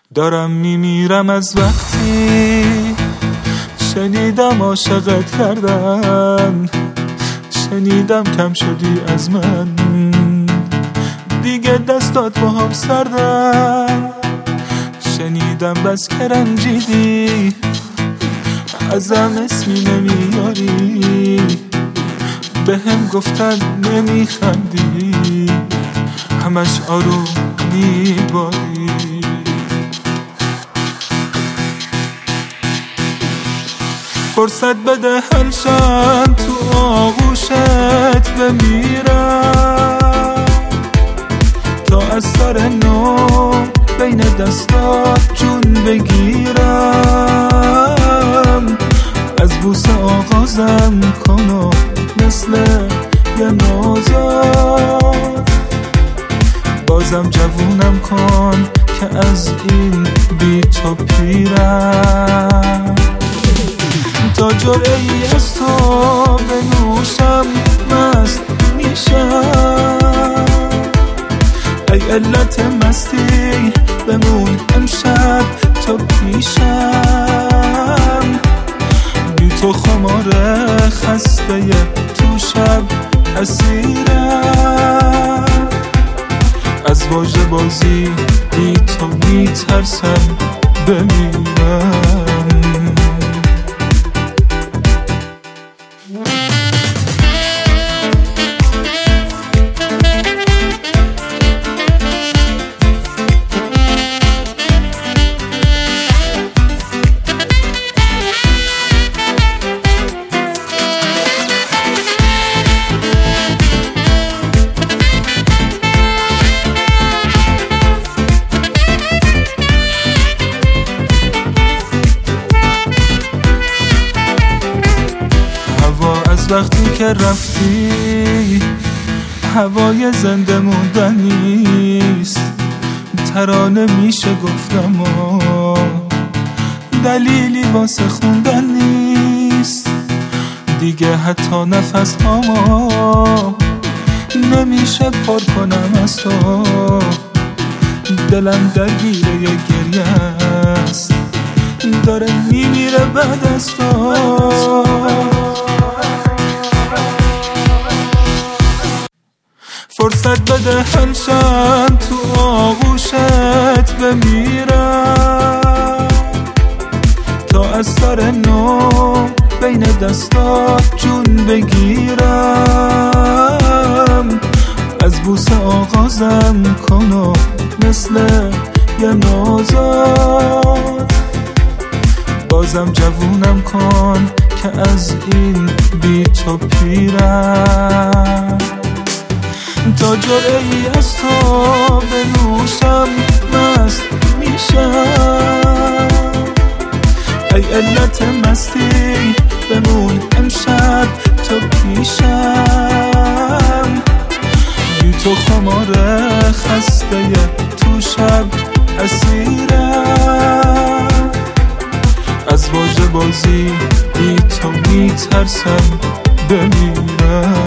دارم میمیرم از وقتی شنیدم عاشقت کردن، شنیدم کم شدی از من، دیگه دستات با هم سردن، شنیدم بس که رنجیدی ازم اسمی نمیاری، به هم گفتن نمیخندی، همش آروم میباری. فرصت بده همشن تو آغوشت بمیرم، تا از سر نو بین دستات جون بگیرم، از بوسه آغازم کن و مثل یه نوزاد بازم جوونم کن که از این بی تو پیرم، تا جرعه‌ای از تو بنوشم مست میشم، ای علت مستی بمون امشب تو پیشم، بی تو خمار خسته تو شب اسیرم، از واژه بازی بی تو میترسم بمیرم. وقتی که رفتی هوای زنده موندن نیست، ترانه میشه گفتم و دلیلی واسه خوندن نیست، دیگه حتی نفس هامو نمیشه پر کنم از تو، دلم درگیره یه گریه است داره میمیره بعد از تو، فرصت بده همشن تو آغوشت بمیرم، تا از سر نو بین دستات جون بگیرم، از بوسه آغازم کن و مثل یه نوزاد بازم جوونم کن که از این بی تو پیرم، تا جرعه‌ای از تو بنوشم مست میشم، ای علت مستی بمون امشب تو پیشم، بی تو خمار خسته تو شب اسیرم، از واژه بازی بی تو میترسم بمیرم.